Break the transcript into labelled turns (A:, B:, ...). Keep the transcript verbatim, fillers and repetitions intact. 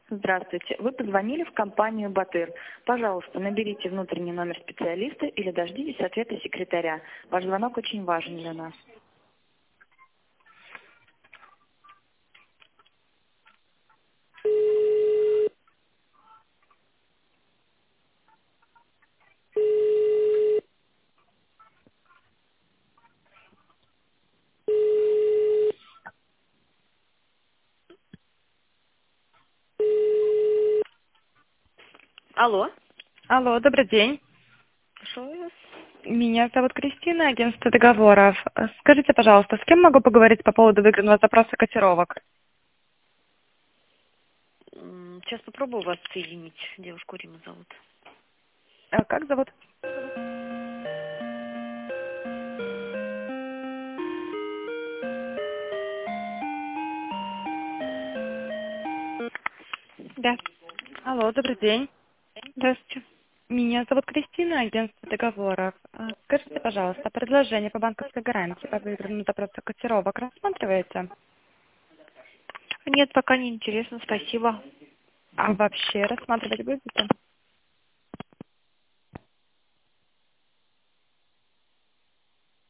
A: Здравствуйте. Вы позвонили в компанию «Батыр». Пожалуйста, наберите внутренний номер специалиста или дождитесь ответа секретаря. Ваш звонок очень важен для нас. Алло.
B: Алло, добрый день.
A: Слушаю вас.
B: Меня зовут Кристина, агентство договоров. Э, Скажите, пожалуйста, с кем могу поговорить по поводу выигранного запроса котировок?
A: М, Сейчас попробую вас соединить. Девушку Риму зовут.
B: Э, Как зовут?
A: Да,
B: Алло, добрый день.
A: здравствуйте.
B: Меня зовут Кристина, агентство договоров. Э, Скажите, пожалуйста, предложение по банковской гарантии по выигранному запросу котировок рассматриваете?
A: Нет, пока не интересно, спасибо.
B: А вообще рассматривать будете?